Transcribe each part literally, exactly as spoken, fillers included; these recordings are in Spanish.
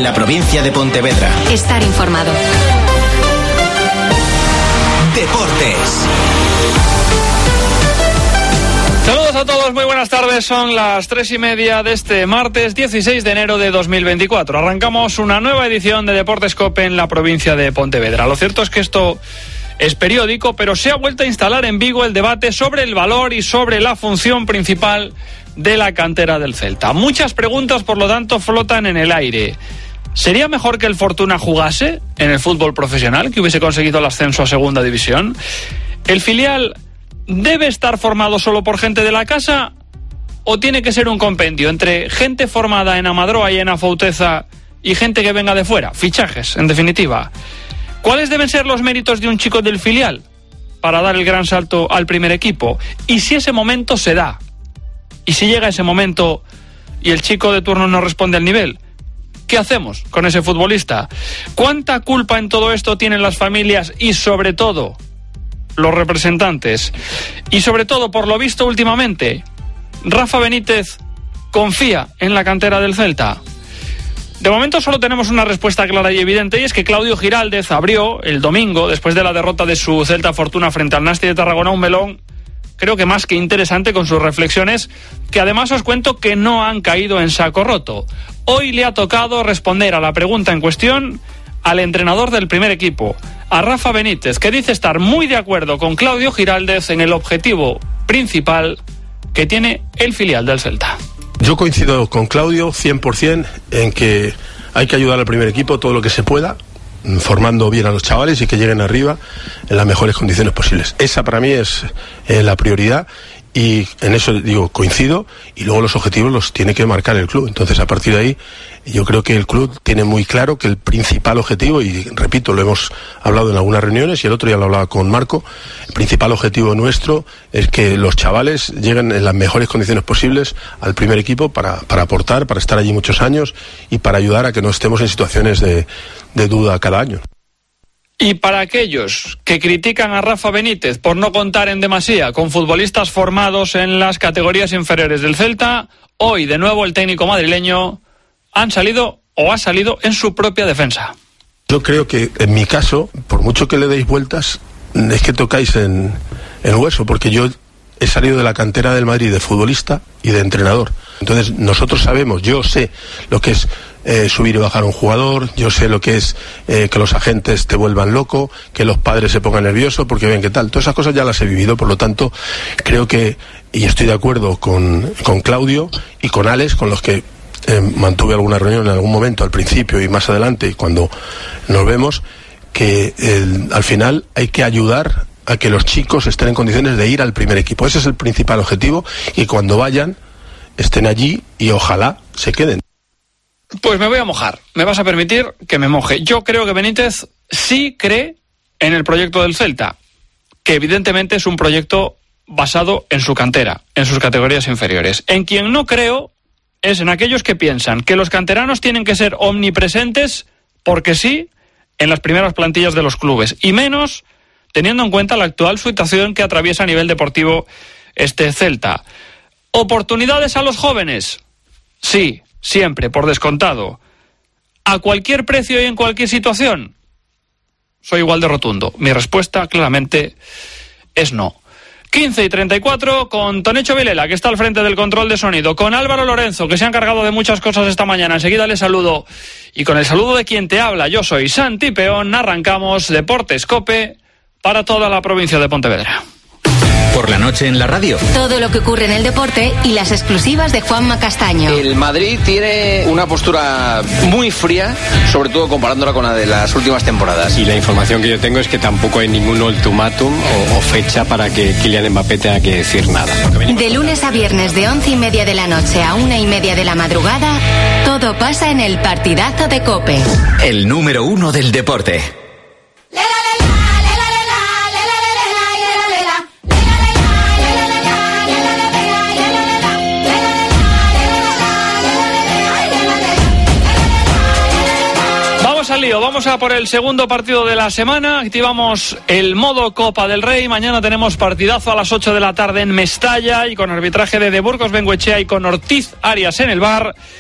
en la provincia de Pontevedra. Estar informado. Deportes. Saludos a todos, muy buenas tardes. Son las tres y media de este martes dieciséis de enero de dos mil veinticuatro. Arrancamos una nueva edición de Deportes COPE en la provincia de Pontevedra. Lo cierto es que esto es periódico, pero se ha vuelto a instalar en Vigo el debate sobre el valor y sobre la función principal de la cantera del Celta. Muchas preguntas, por lo tanto, flotan en el aire. ¿Sería mejor que el Fortuna jugase en el fútbol profesional, que hubiese conseguido el ascenso a segunda división? ¿El filial debe estar formado solo por gente de la casa o tiene que ser un compendio entre gente formada en Amadroa y en Afouteza y gente que venga de fuera? Fichajes, en definitiva. ¿Cuáles deben ser los méritos de un chico del filial para dar el gran salto al primer equipo? Y si ese momento se da, y si llega ese momento y el chico de turno no responde al nivel, ¿qué hacemos con ese futbolista? ¿Cuánta culpa en todo esto tienen las familias y, sobre todo, los representantes? Y sobre todo, por lo visto últimamente, Rafa Benítez confía en la cantera del Celta. De momento solo tenemos una respuesta clara y evidente, y es que Claudio Giraldez abrió el domingo, después de la derrota de su Celta Fortuna frente al Nasti de Tarragona, un melón, creo que más que interesante, con sus reflexiones, que además os cuento que no han caído en saco roto. Hoy le ha tocado responder a la pregunta en cuestión al entrenador del primer equipo, a Rafa Benítez, que dice estar muy de acuerdo con Claudio Giraldez en el objetivo principal que tiene el filial del Celta. Yo coincido con Claudio cien por ciento en que hay que ayudar al primer equipo todo lo que se pueda, formando bien a los chavales y que lleguen arriba en las mejores condiciones posibles. Esa para mí es eh, la prioridad, y en eso digo coincido, y luego los objetivos los tiene que marcar el club. Entonces, a partir de ahí, yo creo que el club tiene muy claro que el principal objetivo, y repito, lo hemos hablado en algunas reuniones y el otro día lo hablaba con Marco, el principal objetivo nuestro es que los chavales lleguen en las mejores condiciones posibles al primer equipo para, para aportar, para estar allí muchos años y para ayudar a que no estemos en situaciones de, de duda cada año. Y para aquellos que critican a Rafa Benítez por no contar en demasía con futbolistas formados en las categorías inferiores del Celta, hoy de nuevo el técnico madrileño han salido o ha salido en su propia defensa. Yo creo que en mi caso, por mucho que le deis vueltas, es que tocáis en, en hueso, porque yo he salido de la cantera del Madrid de futbolista y de entrenador. Entonces nosotros sabemos, yo sé lo que es eh, subir y bajar a un jugador, yo sé lo que es eh, que los agentes te vuelvan loco, que los padres se pongan nerviosos porque ven qué tal. Todas esas cosas ya las he vivido, por lo tanto creo que, y estoy de acuerdo con, con Claudio y con Alex, con los que eh, mantuve alguna reunión en algún momento al principio y más adelante, y cuando nos vemos, que eh, al final hay que ayudar a que los chicos estén en condiciones de ir al primer equipo. Ese es el principal objetivo, y cuando vayan estén allí y ojalá se queden. Pues me voy a mojar, me vas a permitir que me moje. Yo creo que Benítez sí cree en el proyecto del Celta, que evidentemente es un proyecto basado en su cantera, en sus categorías inferiores. En quien no creo es en aquellos que piensan que los canteranos tienen que ser omnipresentes porque sí en las primeras plantillas de los clubes, y menos teniendo en cuenta la actual situación que atraviesa a nivel deportivo este Celta. ¿Oportunidades a los jóvenes? Sí, siempre, por descontado. ¿A cualquier precio y en cualquier situación? Soy igual de rotundo. Mi respuesta, claramente, es no. quince y treinta y cuatro, con Tonecho Vilela, que está al frente del control de sonido, con Álvaro Lorenzo, que se ha encargado de muchas cosas esta mañana. Enseguida le saludo. Y con el saludo de quien te habla, yo soy Santi Peón, arrancamos Deportes COPE para toda la provincia de Pontevedra. Por la noche en la radio. Todo lo que ocurre en el deporte y las exclusivas de Juanma Castaño. El Madrid tiene una postura muy fría, sobre todo comparándola con la de las últimas temporadas. Y la información que yo tengo es que tampoco hay ningún ultimátum o, o fecha para que Kylian Mbappé tenga que decir nada. De lunes a viernes de once y media de la noche a una y media de la madrugada, todo pasa en el partidazo de COPE. El número uno del deporte. Al lío, vamos a por el segundo partido de la semana. Activamos el modo Copa del Rey. Mañana tenemos partidazo a las ocho de la tarde en Mestalla, y con arbitraje de De Burgos Bengoechea y con Ortiz Arias en el bar.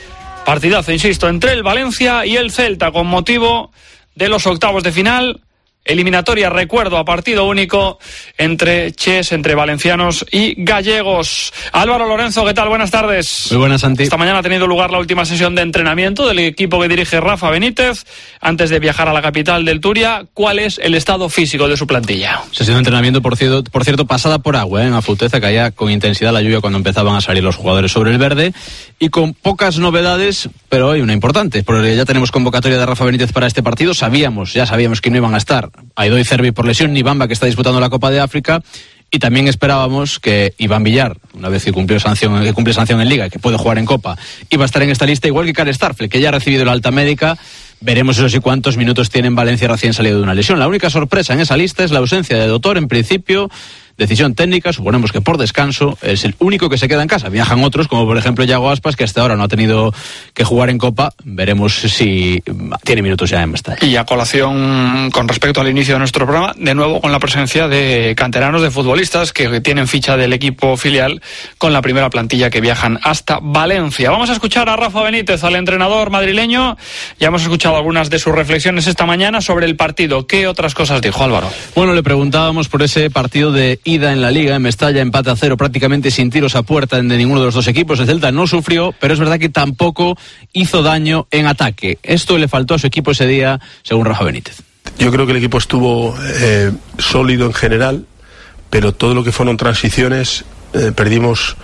Partidazo, insisto, entre el Valencia y el Celta con motivo de los octavos de final. Eliminatoria, recuerdo, a partido único entre ches, entre valencianos y gallegos. Álvaro Lorenzo, ¿qué tal? Buenas tardes. Muy buenas, Santi. Esta mañana ha tenido lugar la última sesión de entrenamiento del equipo que dirige Rafa Benítez antes de viajar a la capital del Turia. ¿Cuál es el estado físico de su plantilla? Sesión de entrenamiento, por cierto, por cierto pasada por agua, ¿eh? En Afuteza, caía con intensidad la lluvia cuando empezaban a salir los jugadores sobre el verde y con pocas novedades, pero hay una importante, porque ya tenemos convocatoria de Rafa Benítez para este partido. Sabíamos, ya sabíamos que no iban a estar Aidó Cervi por lesión, ni Bamba, que está disputando la Copa de África, y también esperábamos que Iván Villar, una vez que cumplió sanción, que cumple sanción en Liga y que puede jugar en Copa, iba a estar en esta lista, igual que Karl Starfel, que ya ha recibido la alta médica. Veremos eso sí cuántos minutos tiene en Valencia recién salido de una lesión. La única sorpresa en esa lista es la ausencia de Doctor, en principio. Decisión técnica, suponemos que por descanso, es el único que se queda en casa. Viajan otros, como por ejemplo Yago Aspas, que hasta ahora no ha tenido que jugar en Copa. Veremos si tiene minutos ya en Mestalla. Y a colación con respecto al inicio de nuestro programa, de nuevo con la presencia de canteranos, de futbolistas que tienen ficha del equipo filial con la primera plantilla, que viajan hasta Valencia. Vamos a escuchar a Rafa Benítez, al entrenador madrileño. Ya hemos escuchado algunas de sus reflexiones esta mañana sobre el partido. ¿Qué otras cosas dijo, Álvaro? Bueno, le preguntábamos por ese partido de ida en la Liga, en Mestalla, empate a cero, prácticamente sin tiros a puerta de ninguno de los dos equipos. El Celta no sufrió, pero es verdad que tampoco hizo daño en ataque. Esto le faltó a su equipo ese día, según Rafa Benítez. Yo creo que el equipo estuvo eh, sólido en general, pero todo lo que fueron transiciones eh, perdimos,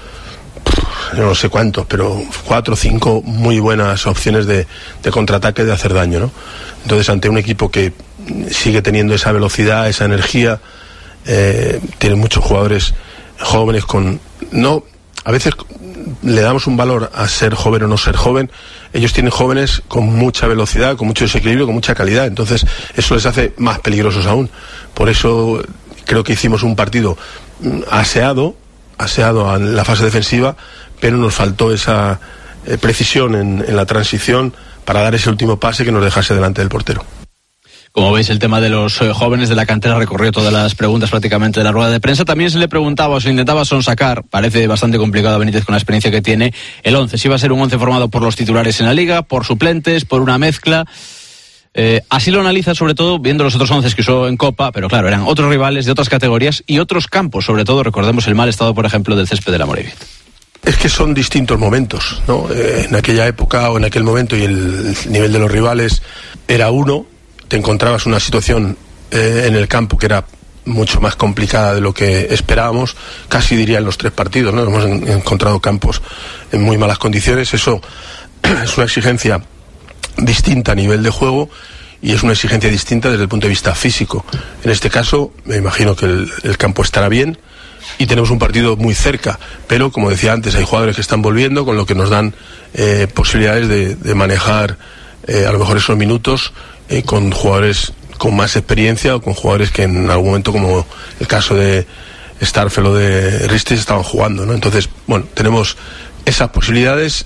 yo no sé cuántos, pero cuatro o cinco muy buenas opciones de, de contraataque, de hacer daño, ¿no? Entonces, ante un equipo que sigue teniendo esa velocidad, esa energía, Eh, tienen muchos jugadores jóvenes con... no a veces le damos un valor a ser joven o no ser joven. Ellos tienen jóvenes con mucha velocidad, con mucho desequilibrio, con mucha calidad. Entonces eso les hace más peligrosos aún. Por eso creo que hicimos un partido aseado, aseado en la fase defensiva, pero nos faltó esa eh, precisión en, en la transición para dar ese último pase que nos dejase delante del portero. Como veis, el tema de los eh, jóvenes de la cantera recorrió todas las preguntas prácticamente de la rueda de prensa. También se le preguntaba o se intentaba sonsacar, parece bastante complicado a Benítez con la experiencia que tiene, el once. Si iba a ser un once formado por los titulares en la Liga, por suplentes, por una mezcla. Eh, así lo analiza, sobre todo viendo los otros once que usó en Copa, pero claro, eran otros rivales de otras categorías y otros campos, sobre todo recordemos el mal estado, por ejemplo, del césped de la Moreviet. Es que son distintos momentos, ¿no? Eh, en aquella época o en aquel momento, y el nivel de los rivales era uno. Te encontrabas una situación eh, en el campo que era mucho más complicada de lo que esperábamos, casi diría en los tres partidos, ¿no? Hemos en, encontrado campos en muy malas condiciones. Eso es una exigencia distinta a nivel de juego y es una exigencia distinta desde el punto de vista físico. En este caso, me imagino que el, el campo estará bien y tenemos un partido muy cerca, pero como decía antes, hay jugadores que están volviendo, con lo que nos dan eh, posibilidades de, de manejar eh, a lo mejor esos minutos Eh, con jugadores con más experiencia o con jugadores que en algún momento, como el caso de Starfel o de Ristis, estaban jugando, ¿no? Entonces, bueno, tenemos esas posibilidades.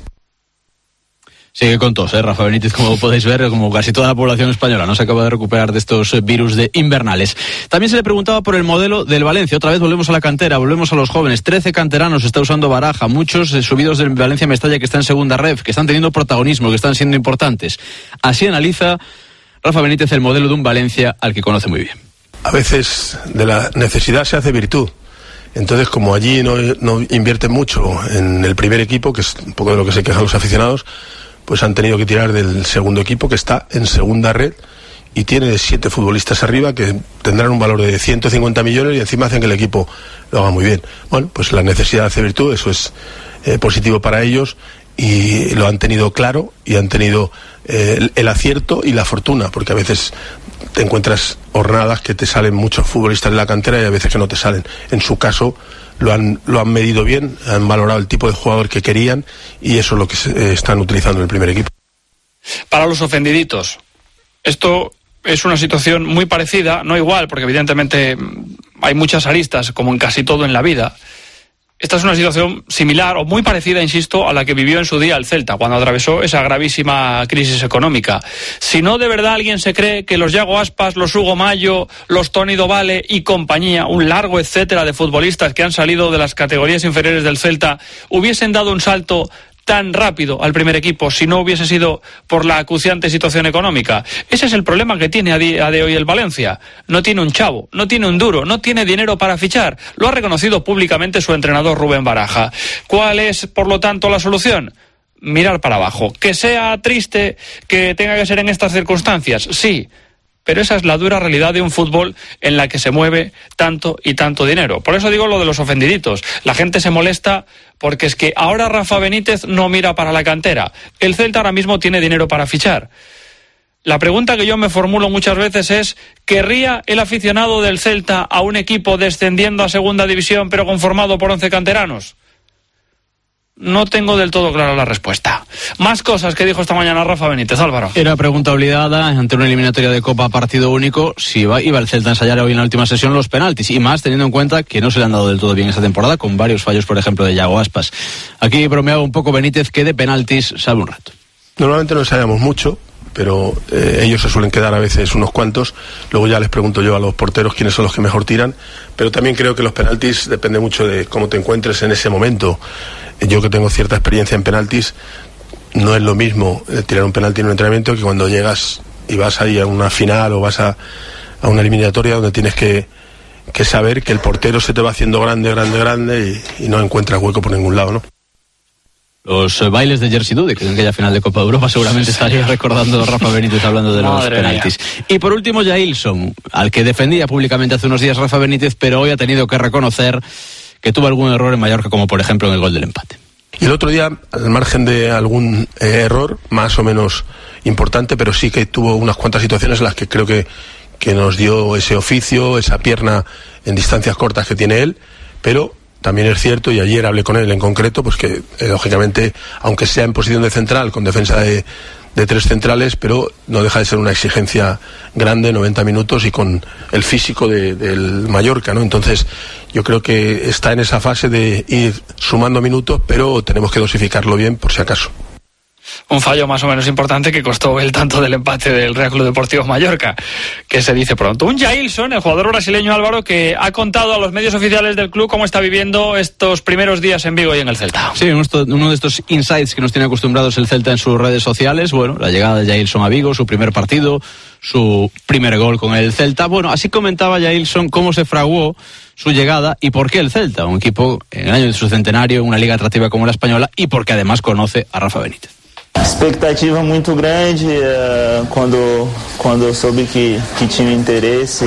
Sigue con tos, ¿eh? Rafa Benítez, como podéis ver, como casi toda la población española, no se acaba de recuperar de estos virus de invernales. También se le preguntaba por el modelo del Valencia. Otra vez volvemos a la cantera, volvemos a los jóvenes. trece canteranos está usando Baraja, muchos eh, subidos del Valencia Mestalla que está en segunda ref, que están teniendo protagonismo, que están siendo importantes. Así analiza Rafa Benítez el modelo de un Valencia al que conoce muy bien. A veces de la necesidad se hace virtud. Entonces, como allí no, no invierten mucho en el primer equipo, que es un poco de lo que se quejan los aficionados, pues han tenido que tirar del segundo equipo, que está en segunda red y tiene siete futbolistas arriba que tendrán un valor de ciento cincuenta millones y encima hacen que el equipo lo haga muy bien. Bueno, pues la necesidad hace virtud, eso es eh, positivo para ellos y lo han tenido claro y han tenido eh, el, el acierto y la fortuna, porque a veces te encuentras jornadas que te salen muchos futbolistas de la cantera y a veces que no te salen. En su caso lo han, lo han medido bien, han valorado el tipo de jugador que querían y eso es lo que se, eh, están utilizando en el primer equipo. Para los ofendiditos, esto es una situación muy parecida, no igual, porque evidentemente hay muchas aristas, como en casi todo en la vida. Esta es una situación similar o muy parecida, insisto, a la que vivió en su día el Celta, cuando atravesó esa gravísima crisis económica. Si no de verdad alguien se cree que los Yago Aspas, los Hugo Mayo, los Toni Dovale y compañía, un largo etcétera de futbolistas que han salido de las categorías inferiores del Celta, hubiesen dado un salto tan rápido al primer equipo si no hubiese sido por la acuciante situación económica? Ese es el problema que tiene a día de hoy el Valencia. No tiene un chavo, no tiene un duro, no tiene dinero para fichar. Lo ha reconocido públicamente su entrenador Rubén Baraja. ¿Cuál es, por lo tanto, la solución? Mirar para abajo. Que sea triste, que tenga que ser en estas circunstancias, sí. Pero esa es la dura realidad de un fútbol en la que se mueve tanto y tanto dinero. Por eso digo lo de los ofendiditos. La gente se molesta porque es que ahora Rafa Benítez no mira para la cantera. El Celta ahora mismo tiene dinero para fichar. La pregunta que yo me formulo muchas veces es: ¿querría el aficionado del Celta a un equipo descendiendo a segunda división pero conformado por once canteranos? No tengo del todo clara la respuesta. Más cosas que dijo esta mañana Rafa Benítez. Álvaro. Era pregunta obligada ante una eliminatoria de Copa a partido único si iba, iba el Celta a ensayar hoy en la última sesión los penaltis, y más teniendo en cuenta que no se le han dado del todo bien esta temporada, con varios fallos, por ejemplo, de Yago Aspas. Aquí bromeaba un poco Benítez, que de penaltis sabe un rato. Normalmente no ensayamos mucho, pero eh, ellos se suelen quedar a veces unos cuantos. Luego ya les pregunto yo a los porteros quiénes son los que mejor tiran, pero también creo que los penaltis depende mucho de cómo te encuentres en ese momento. Yo, que tengo cierta experiencia en penaltis, no es lo mismo eh, tirar un penalti en un entrenamiento que cuando llegas y vas ahí a una final o vas a, a una eliminatoria donde tienes que, que saber que el portero se te va haciendo grande, grande, grande y, y no encuentras hueco por ningún lado, ¿no? Los eh, bailes de Jerzy Dudek, que en aquella final de Copa de Europa seguramente estaría recordando Rafa Benítez hablando de los Madre penaltis. mía. Y por último, Jailson, al que defendía públicamente hace unos días Rafa Benítez, pero hoy ha tenido que reconocer que tuvo algún error en Mallorca, como por ejemplo en el gol del empate. Y el otro día, al margen de algún eh, error más o menos importante, pero sí que tuvo unas cuantas situaciones en las que creo que, que nos dio ese oficio, esa pierna en distancias cortas que tiene él, pero también es cierto, y ayer hablé con él en concreto, pues que eh, lógicamente, aunque sea en posición de central, con defensa de, de tres centrales, pero no deja de ser una exigencia grande, noventa minutos, y con el físico de, del Mallorca, ¿no? Entonces, yo creo que está en esa fase de ir sumando minutos, pero tenemos que dosificarlo bien por si acaso. Un fallo más o menos importante que costó el tanto del empate del Real Club Deportivo Mallorca, que se dice pronto. Un Jailson, el jugador brasileño, Álvaro, que ha contado a los medios oficiales del club cómo está viviendo estos primeros días en Vigo y en el Celta. Sí, uno de estos insights que nos tiene acostumbrados el Celta en sus redes sociales. Bueno, la llegada de Jailson a Vigo, su primer partido, su primer gol con el Celta. Bueno, así comentaba Jailson cómo se fraguó su llegada y por qué el Celta, un equipo en el año de su centenario, en una liga atractiva como la española, y porque además conoce a Rafa Benítez. Expectativa muito grande, uh, quando, quando eu soube que, que tinha interesse,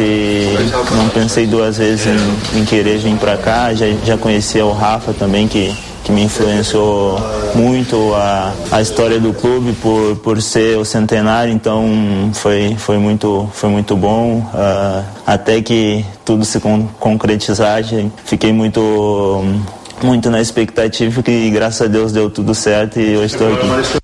não pensei duas vezes em, em querer vir para cá. Já, já conhecia o Rafa também, que, que me influenciou muito a, a história do clube por, por ser o centenário, então foi, foi, muito, foi muito bom, uh, até que tudo se con, concretizar. Fiquei muito, muito na expectativa e graças a Deus deu tudo certo e hoje estou aqui.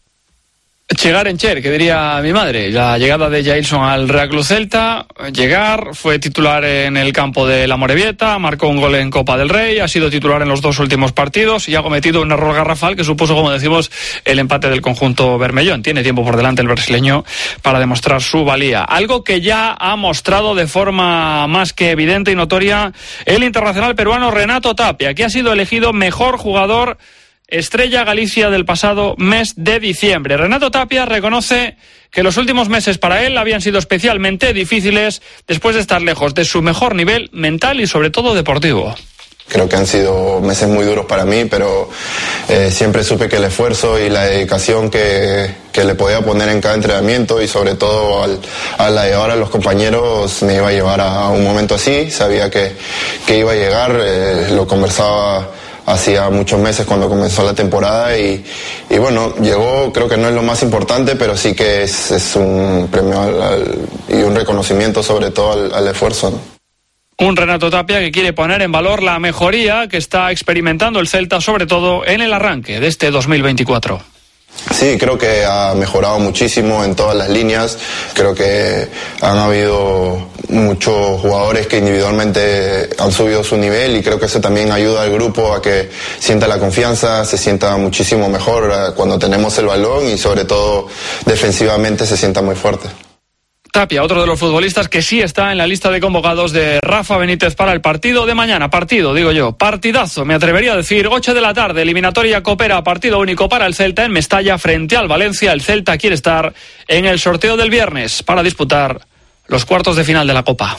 Llegar en Cher, que diría mi madre. La llegada de Jailson al Real Club Celta, llegar, fue titular en el campo de la Morevieta, marcó un gol en Copa del Rey, ha sido titular en los dos últimos partidos y ha cometido un error garrafal que supuso, como decimos, el empate del conjunto bermellón. Tiene tiempo por delante el brasileño para demostrar su valía. Algo que ya ha mostrado de forma más que evidente y notoria el internacional peruano Renato Tapia, que ha sido elegido mejor jugador Estrella Galicia del pasado mes de diciembre. Renato Tapia reconoce que los últimos meses para él habían sido especialmente difíciles después de estar lejos de su mejor nivel mental y sobre todo deportivo. Creo que han sido meses muy duros para mí, pero eh, siempre supe que el esfuerzo y la dedicación que, que le podía poner en cada entrenamiento y sobre todo al, a la de ahora a los compañeros me iba a llevar a, a un momento así. Sabía que, que iba a llegar, eh, lo conversaba hacía muchos meses cuando comenzó la temporada y, y bueno, llegó. Creo que no es lo más importante, pero sí que es, es un premio al, al, y un reconocimiento sobre todo al, al esfuerzo, ¿no? Un Renato Tapia que quiere poner en valor la mejoría que está experimentando el Celta, sobre todo en el arranque de este dos mil veinticuatro. Sí, creo que ha mejorado muchísimo en todas las líneas. Creo que han habido muchos jugadores que individualmente han subido su nivel y creo que eso también ayuda al grupo a que sienta la confianza, se sienta muchísimo mejor cuando tenemos el balón y sobre todo defensivamente se sienta muy fuerte. Tapia, otro de los futbolistas que sí está en la lista de convocados de Rafa Benítez para el partido de mañana. Partido, digo yo, partidazo, me atrevería a decir, ocho de la tarde, eliminatoria Copera, partido único para el Celta en Mestalla frente al Valencia. El Celta quiere estar en el sorteo del viernes para disputar los cuartos de final de la Copa.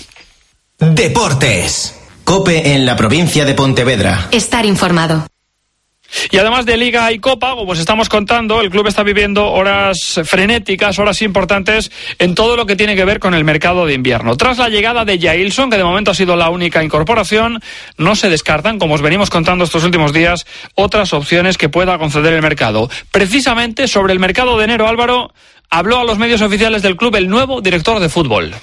Deportes. COPE en la provincia de Pontevedra. Estar informado. Y además de Liga y Copa, como os estamos contando, el club está viviendo horas frenéticas, horas importantes en todo lo que tiene que ver con el mercado de invierno. Tras la llegada de Jailson, que de momento ha sido la única incorporación, no se descartan, como os venimos contando estos últimos días, otras opciones que pueda conceder el mercado. Precisamente sobre el mercado de enero, Álvaro, habló a los medios oficiales del club el nuevo director de fútbol.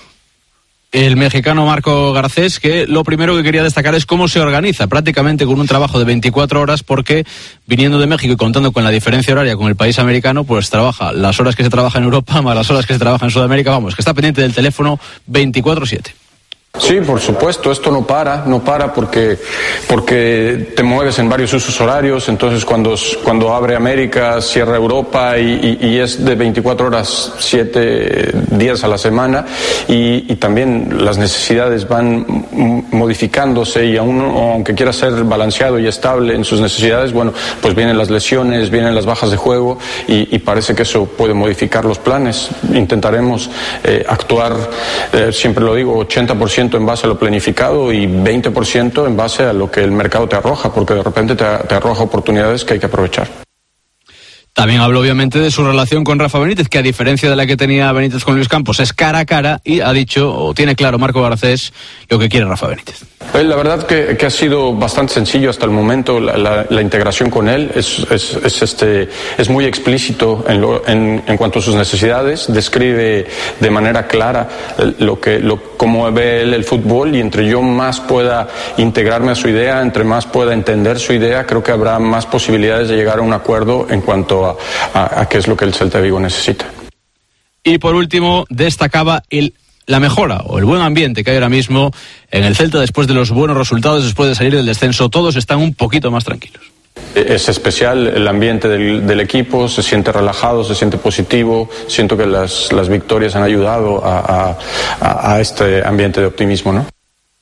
El mexicano Marco Garcés, que lo primero que quería destacar es cómo se organiza, prácticamente con un trabajo de veinticuatro horas, porque viniendo de México y contando con la diferencia horaria con el país americano, pues trabaja las horas que se trabaja en Europa más las horas que se trabaja en Sudamérica, vamos, que está pendiente del teléfono veinticuatro siete. Sí, por supuesto, esto no para, no para porque, porque te mueves en varios usos horarios, entonces cuando, cuando abre América, cierra Europa y, y, y es de veinticuatro horas, siete días a la semana y, y también las necesidades van modificándose y aún, aunque quiera ser balanceado y estable en sus necesidades, bueno, pues vienen las lesiones, vienen las bajas de juego y, y parece que eso puede modificar los planes. Intentaremos eh, actuar, eh, siempre lo digo, ochenta por ciento en base a lo planificado y veinte por ciento en base a lo que el mercado te arroja, porque de repente te, te arroja oportunidades que hay que aprovechar. También habló obviamente de su relación con Rafa Benítez, que a diferencia de la que tenía Benítez con Luis Campos es cara a cara, y ha dicho, o tiene claro Marco Garcés, lo que quiere Rafa Benítez. La verdad que, que ha sido bastante sencillo hasta el momento la, la, la integración con él, es, es, es, este, es muy explícito en, lo, en, en cuanto a sus necesidades, describe de manera clara lo que, lo, cómo ve él el fútbol y entre yo más pueda integrarme a su idea, entre más pueda entender su idea, creo que habrá más posibilidades de llegar a un acuerdo en cuanto a, a, a qué es lo que el Celta de Vigo necesita. Y por último, destacaba el la mejora o el buen ambiente que hay ahora mismo en el Celta después de los buenos resultados, después de salir del descenso. Todos están un poquito más tranquilos. Es especial el ambiente del, del equipo, se siente relajado, se siente positivo. Siento que las, las victorias han ayudado a, a, a este ambiente de optimismo, ¿no?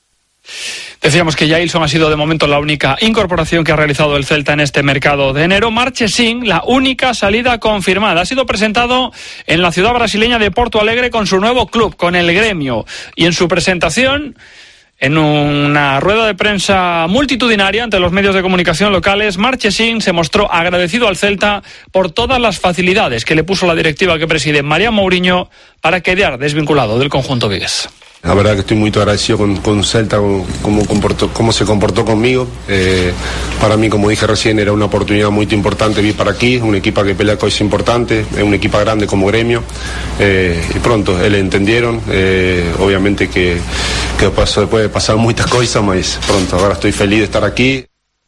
Decíamos que Jailson ha sido de momento la única incorporación que ha realizado el Celta en este mercado de enero. Marchesín, la única salida confirmada. Ha sido presentado en la ciudad brasileña de Porto Alegre con su nuevo club, con el Gremio. Y en su presentación, en una rueda de prensa multitudinaria ante los medios de comunicación locales, Marchesín se mostró agradecido al Celta por todas las facilidades que le puso la directiva que preside María Mourinho para quedar desvinculado del conjunto vigués. La verdad que estoy muy agradecido con, con Celta, con cómo, comportó, cómo se comportó conmigo. Eh, para mí, como dije recién, era una oportunidad muy importante vir para aquí, un equipo que pelea cosas importantes, es un equipo grande como Gremio. Eh, y pronto, ellos entendieron, eh, obviamente que, que pasó, puede pasar muchas cosas, mas pronto, ahora estoy feliz de estar aquí.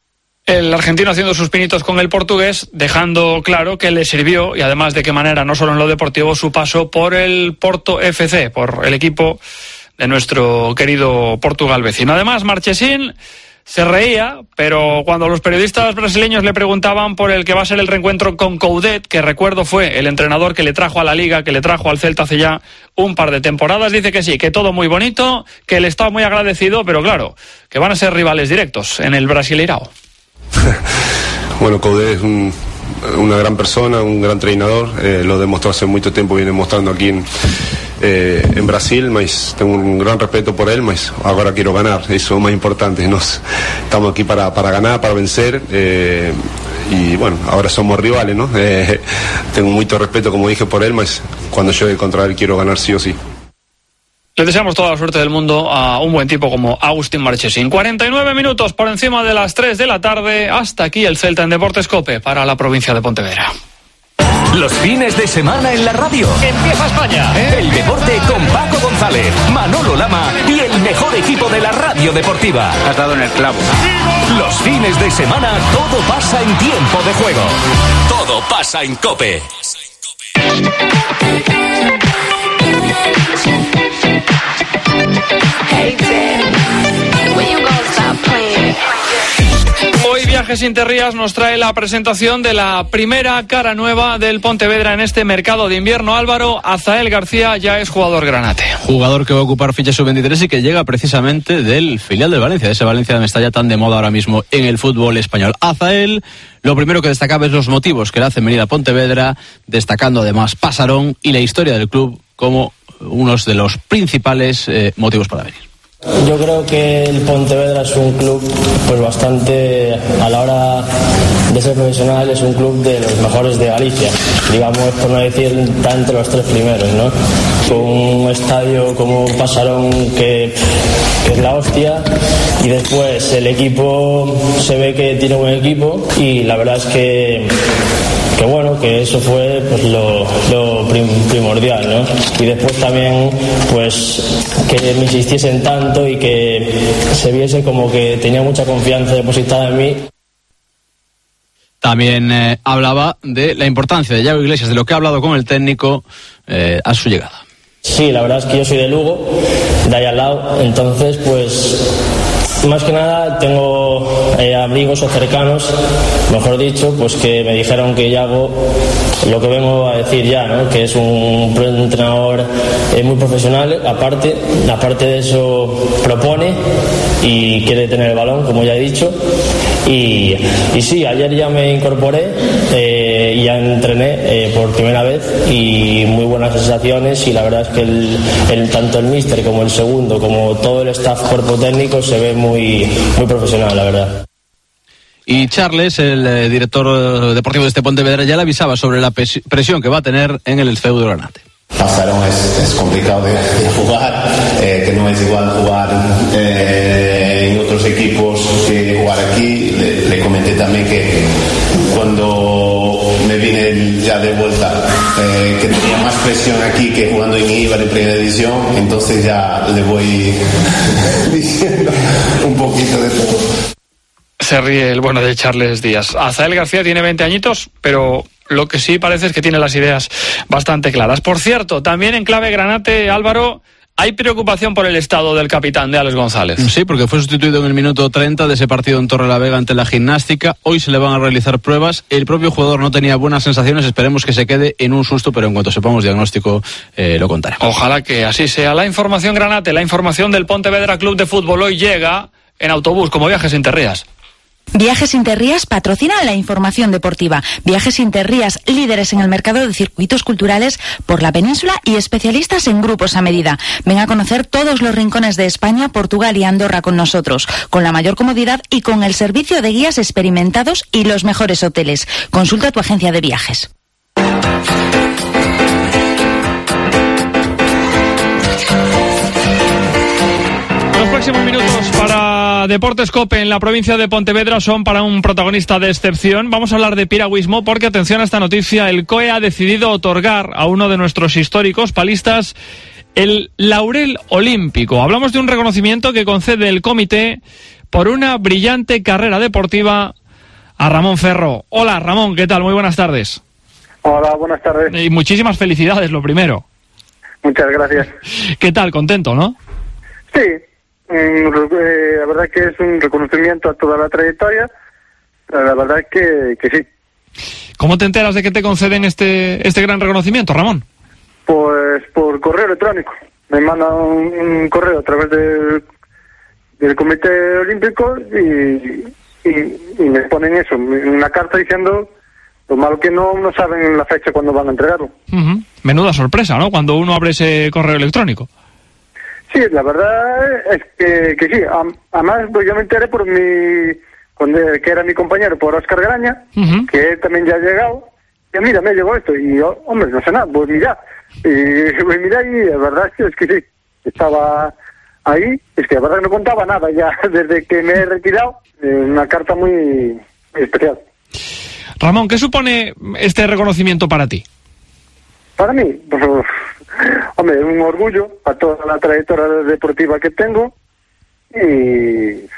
El argentino haciendo sus pinitos con el portugués, dejando claro que le sirvió, y además de qué manera, no solo en lo deportivo, su paso por el Porto F C, por el equipo de nuestro querido Portugal vecino. Además, Marchesín se reía, pero cuando los periodistas brasileños le preguntaban por el que va a ser el reencuentro con Coudet, que recuerdo fue el entrenador que le trajo a la Liga, que le trajo al Celta hace ya un par de temporadas, dice que sí, que todo muy bonito, que le está muy agradecido, pero claro, que van a ser rivales directos en el Brasileirao. Bueno, Coudet es un, una gran persona, un gran entrenador, eh, lo demostró hace mucho tiempo, viene mostrando aquí en, eh, en Brasil, mas tengo un gran respeto por él, mas ahora quiero ganar, eso es lo más importante. Nos, estamos aquí para, para ganar, para vencer, eh, y bueno, ahora somos rivales, ¿no? Eh, tengo mucho respeto, como dije, por él, mas cuando llegue contra él quiero ganar sí o sí. Le deseamos toda la suerte del mundo a un buen tipo como Agustín Marchesín. cuarenta y nueve minutos por encima de las tres de la tarde. Hasta aquí el Celta en Deportes COPE para la provincia de Pontevedra. Los fines de semana en la radio. Empieza España. El deporte con Paco González, Manolo Lama y el mejor equipo de la radio deportiva. Has dado en el clavo. Los fines de semana todo pasa en tiempo de juego. Todo pasa en COPE. Hoy Viajes Interrías nos trae la presentación de la primera cara nueva del Pontevedra en este mercado de invierno. Álvaro, Azael García ya es jugador granate. Jugador que va a ocupar ficha sub veintitrés y que llega precisamente del filial del Valencia, de ese Valencia que está ya tan de moda ahora mismo en el fútbol español. Azael, lo primero que destacaba es los motivos que le hacen venir a Pontevedra, destacando además Pasarón y la historia del club como unos de los principales eh, motivos para venir. Yo creo que el Pontevedra es un club pues bastante, a la hora de ser profesional, es un club de los mejores de Galicia, digamos, por no decir, está entre los tres primeros, ¿no? Con un estadio como Pasarón que, que es la hostia, y después el equipo se ve que tiene buen equipo, y la verdad es que que bueno, que eso fue pues lo, lo prim, primordial, ¿no? Y después también pues que me insistiesen tanto y que se viese como que tenía mucha confianza depositada en mí. También eh, hablaba de la importancia de Yago Iglesias, de lo que ha hablado con el técnico eh, a su llegada. Sí, la verdad es que yo soy de Lugo, de ahí al lado, entonces pues más que nada tengo eh, amigos o cercanos, mejor dicho, pues que me dijeron que Yago, lo que vengo a decir ya, ¿no? Que es un entrenador eh, muy profesional, aparte, aparte de eso propone y quiere tener el balón, como ya he dicho, y, y sí, ayer ya me incorporé eh, y ya entrené eh, por primera vez y muy buenas sensaciones, y la verdad es que el, el, tanto el míster como el segundo, como todo el staff cuerpo técnico se ve muy Muy, muy profesional, la verdad. Y Charles, el eh, director deportivo de este Pontevedra, ya le avisaba sobre la pes- presión que va a tener en el feudo granate. Pasarón es, es complicado de, de jugar, eh, que no es igual jugar eh, en otros equipos que jugar aquí. Le, le comenté también que cuando me vine ya de vuelta, eh, que tenía más presión aquí que jugando en Eibar en primera división, entonces ya le voy diciendo un poquito de todo. Se ríe el bueno de Charles Díaz. Azael García tiene veinte añitos, pero lo que sí parece es que tiene las ideas bastante claras. Por cierto, también en clave granate, Álvaro, hay preocupación por el estado del capitán, de Alex González. Sí, porque fue sustituido en el minuto treinta de ese partido en Torrelavega ante la Gimnástica. Hoy se le van a realizar pruebas. El propio jugador no tenía buenas sensaciones. Esperemos que se quede en un susto, pero en cuanto sepamos diagnóstico eh, lo contaremos. Ojalá que así sea. La información granate, la información del Pontevedra Club de Fútbol hoy llega en autobús, como Viajes Interrías. Viajes Interrías patrocinan la información deportiva. Viajes Interrías, líderes en el mercado de circuitos culturales por la península y especialistas en grupos a medida. Ven a conocer todos los rincones de España, Portugal y Andorra con nosotros, con la mayor comodidad y con el servicio de guías experimentados y los mejores hoteles. Consulta tu agencia de viajes. Los próximos minutos para Deportes Cope en la provincia de Pontevedra son para un protagonista de excepción. Vamos a hablar de piragüismo porque, atención a esta noticia, el C O E ha decidido otorgar a uno de nuestros históricos palistas el Laurel Olímpico. Hablamos de un reconocimiento que concede el comité por una brillante carrera deportiva a Ramón Ferro. Hola Ramón, ¿qué tal? Muy buenas tardes. Hola, buenas tardes. Y muchísimas felicidades, lo primero. Muchas gracias. ¿Qué tal? Contento, ¿no? Sí. La verdad que es un reconocimiento a toda la trayectoria. La verdad que, que sí. ¿Cómo te enteras de que te conceden este este gran reconocimiento, Ramón? Pues por correo electrónico. Me mandan un, un correo a través del, del Comité Olímpico y, y, y me ponen eso, una carta diciendo lo malo que no, no saben la fecha cuando van a entregarlo. Uh-huh. Menuda sorpresa, ¿no? Cuando uno abre ese correo electrónico. Sí, la verdad es que, que sí. Además, pues yo me enteré por mi, cuando, que era mi compañero, por Óscar Graña, uh-huh. que él también ya ha llegado. Y mira, me llegó esto. Y yo, hombre, no sé nada, pues mira. Y pues mira, y la verdad es que, es que sí, estaba ahí. Es que la verdad no contaba nada ya desde que me he retirado. Eh, una carta muy, muy especial. Ramón, ¿qué supone este reconocimiento para ti? Para mí, pues, hombre, un orgullo a toda la trayectoria deportiva que tengo y,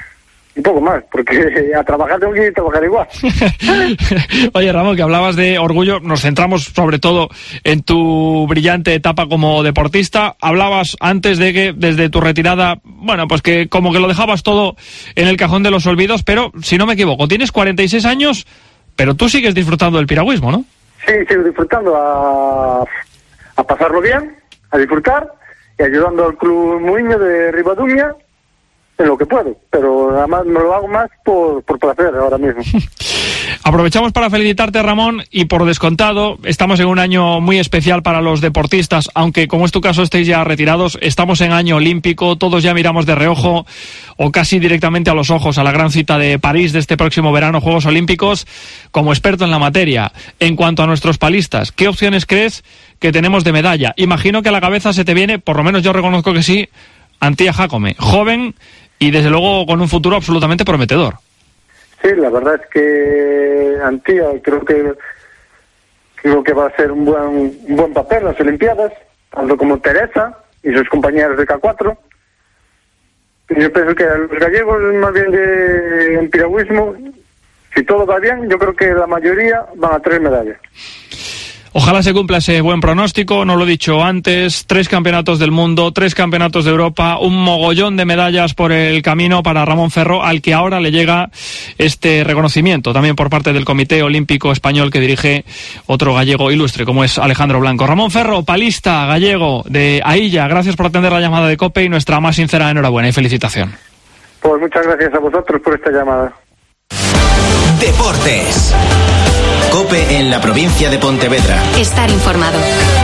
un poco más, porque a trabajar tengo que ir a trabajar igual. Oye, Ramón, que hablabas de orgullo, nos centramos sobre todo en tu brillante etapa como deportista. Hablabas antes de que desde tu retirada, bueno, pues que como que lo dejabas todo en el cajón de los olvidos, pero si no me equivoco, tienes cuarenta y seis años, pero tú sigues disfrutando del piragüismo, ¿no? Sí, sigo disfrutando, a, a pasarlo bien, a disfrutar y ayudando al Club Muiño de Ribadumia en lo que puedo, pero además me lo hago más por, por placer ahora mismo. Aprovechamos para felicitarte, Ramón, y por descontado, estamos en un año muy especial para los deportistas, aunque como es tu caso estéis ya retirados, estamos en año olímpico, todos ya miramos de reojo o casi directamente a los ojos a la gran cita de París de este próximo verano, Juegos Olímpicos. Como experto en la materia, en cuanto a nuestros palistas, ¿qué opciones crees que tenemos de medalla? Imagino que a la cabeza se te viene, por lo menos yo reconozco que sí, Antía Jácome, joven y desde luego con un futuro absolutamente prometedor. Sí, la verdad es que Antía creo que creo que va a ser un buen un buen papel en las Olimpiadas, tanto como Teresa y sus compañeros de K cuatro. Yo pienso que los gallegos, más bien de en piragüismo, si todo va bien, yo creo que la mayoría van a traer medallas. Ojalá se cumpla ese buen pronóstico, no lo he dicho antes, tres campeonatos del mundo, tres campeonatos de Europa, un mogollón de medallas por el camino para Ramón Ferro, al que ahora le llega este reconocimiento, también por parte del Comité Olímpico Español que dirige otro gallego ilustre, como es Alejandro Blanco. Ramón Ferro, palista gallego de Ailla, gracias por atender la llamada de COPE y nuestra más sincera enhorabuena y felicitación. Pues muchas gracias a vosotros por esta llamada. Deportes. COPE en la provincia de Pontevedra. Estar informado.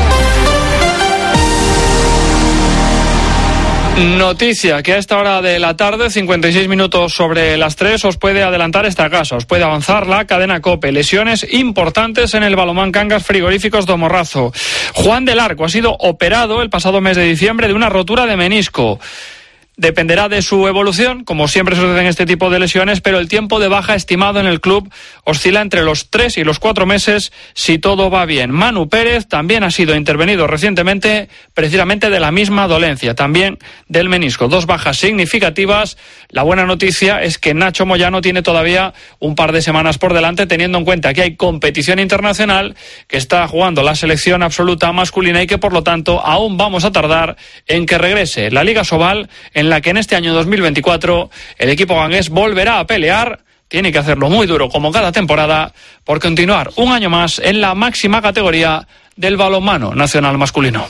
Noticia que a esta hora de la tarde, cincuenta y seis minutos sobre las tres, os puede adelantar esta casa, os puede avanzar la cadena COPE. Lesiones importantes en el Balomán Cangas Frigoríficos do Morrazo. Juan del Arco ha sido operado el pasado mes de diciembre de una rotura de menisco. Dependerá de su evolución, como siempre sucede en este tipo de lesiones, pero el tiempo de baja estimado en el club oscila entre los tres y los cuatro meses si todo va bien. Manu Pérez también ha sido intervenido recientemente precisamente de la misma dolencia, también del menisco. Dos bajas significativas. La buena noticia es que Nacho Moyano tiene todavía un par de semanas por delante, teniendo en cuenta que hay competición internacional, que está jugando la selección absoluta masculina y que por lo tanto aún vamos a tardar en que regrese la Liga Sobal, en la que en este año dos mil veinticuatro el equipo gangués volverá a pelear. Tiene que hacerlo muy duro como cada temporada por continuar un año más en la máxima categoría del balonmano nacional masculino.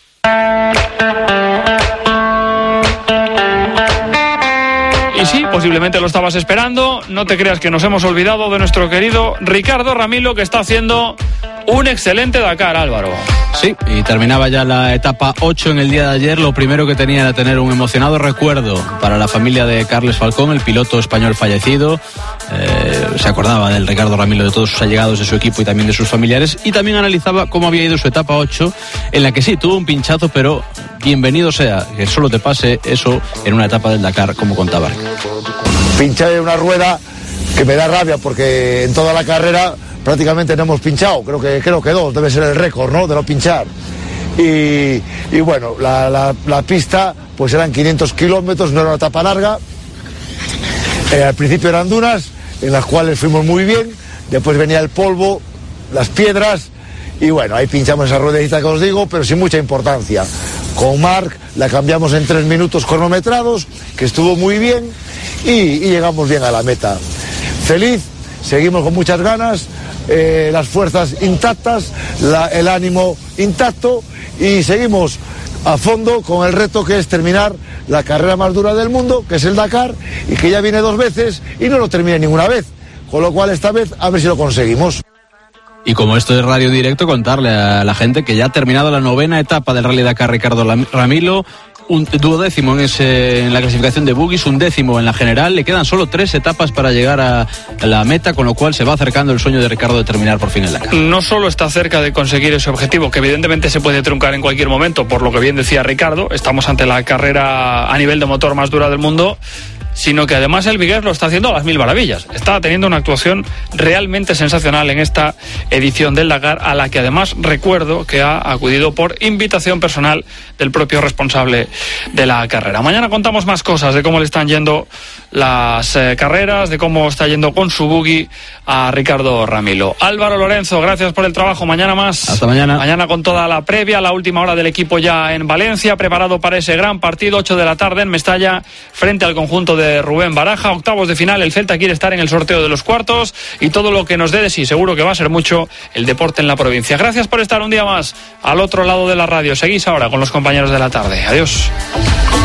Y sí, posiblemente lo estabas esperando, no te creas que nos hemos olvidado de nuestro querido Ricardo Ramilo, que está haciendo un excelente Dakar, Álvaro. Sí, y terminaba ya la etapa ocho en el día de ayer. Lo primero que tenía era tener un emocionado recuerdo para la familia de Carles Falcón, el piloto español fallecido. Eh, se acordaba del Ricardo Ramilo, de todos sus allegados, de su equipo y también de sus familiares, y también analizaba cómo había ido su etapa ocho, en la que sí, tuvo un pinchazo, pero bienvenido sea que solo te pase eso en una etapa del Dakar, como contaba. Pinchar en una rueda que me da rabia, porque en toda la carrera prácticamente no hemos pinchado, creo que creo que dos, debe ser el récord, ¿no?, de no pinchar. Y, y bueno, la, la, la pista pues eran quinientos kilómetros, no era una etapa larga. Eh, al principio eran dunas, en las cuales fuimos muy bien, después venía el polvo, las piedras, y bueno, ahí pinchamos esa ruedecita que os digo, pero sin mucha importancia. Con Marc la cambiamos en tres minutos cronometrados, que estuvo muy bien, y, y llegamos bien a la meta. Feliz, seguimos con muchas ganas, eh, las fuerzas intactas, la, el ánimo intacto, y seguimos a fondo con el reto que es terminar la carrera más dura del mundo, que es el Dakar, y que ya viene dos veces y no lo termina ninguna vez, con lo cual esta vez a ver si lo conseguimos. Y como esto es radio directo, contarle a la gente que ya ha terminado la novena etapa del Rally Dakar Ricardo Ramilo, un duodécimo en, ese, en la clasificación de buggies, un décimo en la general. Le quedan solo tres etapas para llegar a la meta, con lo cual se va acercando el sueño de Ricardo de terminar por fin el Dakar. No solo está cerca de conseguir ese objetivo, que evidentemente se puede truncar en cualquier momento, por lo que bien decía Ricardo, estamos ante la carrera a nivel de motor más dura del mundo, sino que además el vigués lo está haciendo a las mil maravillas. Está teniendo una actuación realmente sensacional en esta edición del Dakar, a la que además recuerdo que ha acudido por invitación personal del propio responsable de la carrera. Mañana contamos más cosas de cómo le están yendo las eh, carreras, de cómo está yendo con su buggy a Ricardo Ramilo. Álvaro Lorenzo, gracias por el trabajo. Mañana más. Hasta mañana. Mañana con toda la previa, la última hora del equipo ya en Valencia, preparado para ese gran partido, ocho de la tarde en Mestalla, frente al conjunto de Rubén Baraja. Octavos de final, el Celta quiere estar en el sorteo de los cuartos y todo lo que nos dé de sí, seguro que va a ser mucho el deporte en la provincia. Gracias por estar un día más al otro lado de la radio. Seguís ahora con los compañeros de la tarde. Adiós.